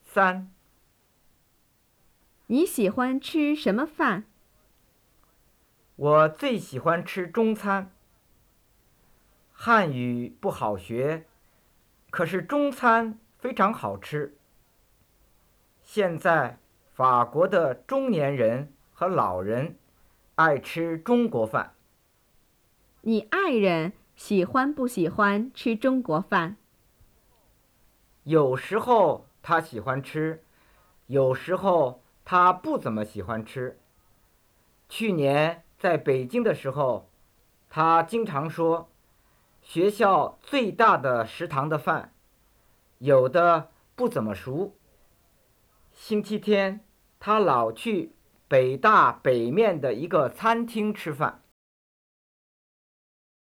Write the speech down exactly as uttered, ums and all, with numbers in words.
三， 你喜欢吃什么饭？ 我最喜欢吃中餐。汉语不好学，可是中餐非常好吃。现在法国的中年人和老人爱吃中国饭。 你爱人喜欢不喜欢吃中国饭？ 有时候他喜欢吃，有时候他不怎么喜欢吃。去年在北京的时候，他经常说，学校最大的食堂的饭有的不怎么熟。星期天他老去北大北面的一个餐厅吃饭。